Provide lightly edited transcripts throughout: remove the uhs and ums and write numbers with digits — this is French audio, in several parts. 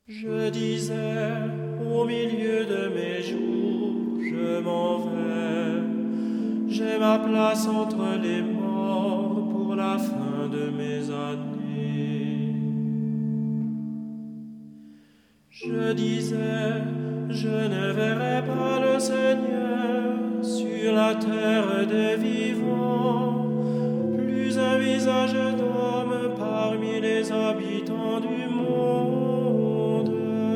Je disais, au milieu de mes jours, je m'en vais. J'ai ma place entre les morts pour la fin de mes années. Je disais, je ne verrai pas le Seigneur sur la terre des vivants, plus un visage d'homme parmi les habitants du monde.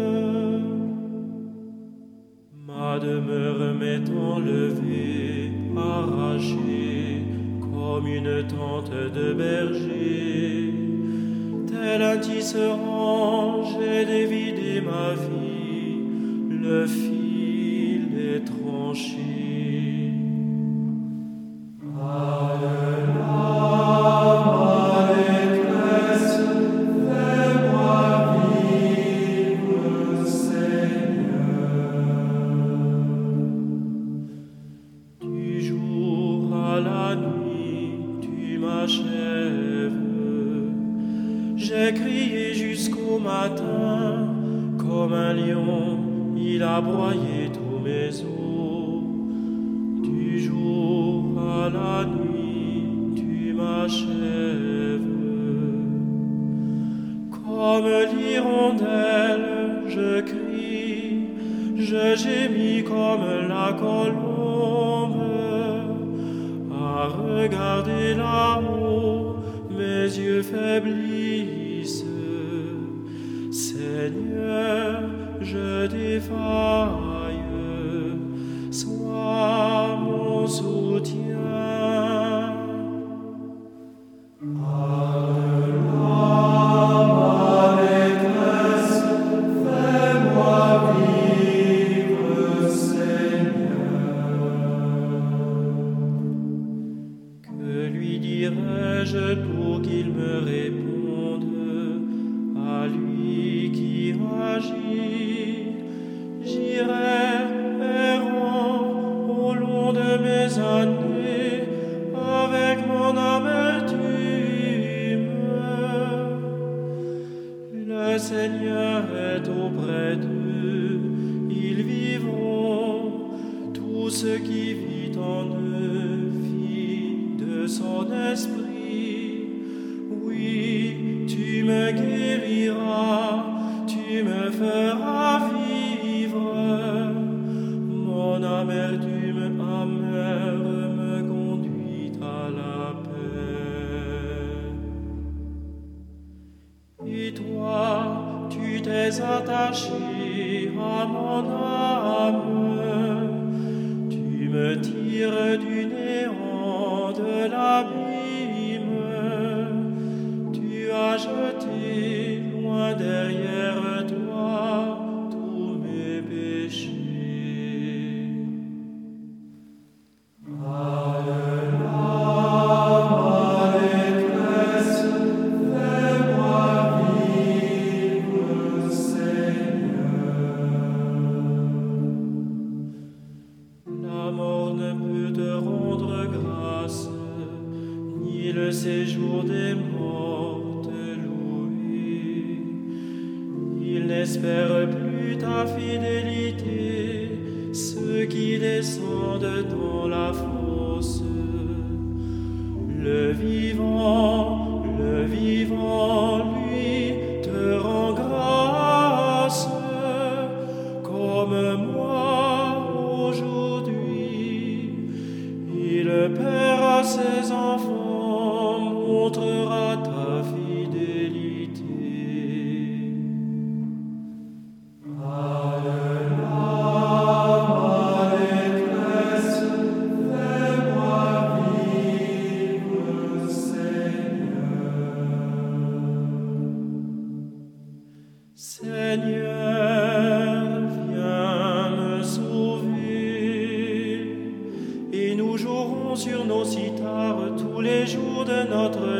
Ma demeure m'est enlevée, arrachée, comme une tente de berger. Tel un tisserand, j'ai dévidé ma vie, le fil est tranché. Du jour à la nuit, tu m'achèves. J'ai crié jusqu'au matin, comme un lion, il a broyé tous mes os. Du jour à la nuit, tu m'achèves. Comme l'hirondelle, je crie, je gémis comme la colombe. À regarder là-haut, mes yeux faiblissent. Seigneur, je défaille, sois mon soutien. Que lui dirai-je pour qu'il me réponde, à lui qui agit? J'irai errant au long de mes années avec mon amertume. Le Seigneur est auprès d'eux, ils vivront, tout ce qui vit en eux vit de son esprit. Oui, tu me guériras, tu me feras vivre. Mon amertume amère me conduit à la paix. Et toi, tu t'es attaché à mon âme. Tu me tires du néant, de l'abîme. Tu as jeté loin derrière toi tous mes péchés. La mort ne peut te rendre grâce, ni le séjour des morts te louer. Ils n'espèrent plus ta fidélité, ceux qui descendent dans la fosse. Le vivant, lui, te rend grâce, comme moi aujourd'hui. Et le Père à ses enfants montrera ta fidélité. Seigneur, viens me sauver, et nous jouerons sur nos cithars tous les jours de notre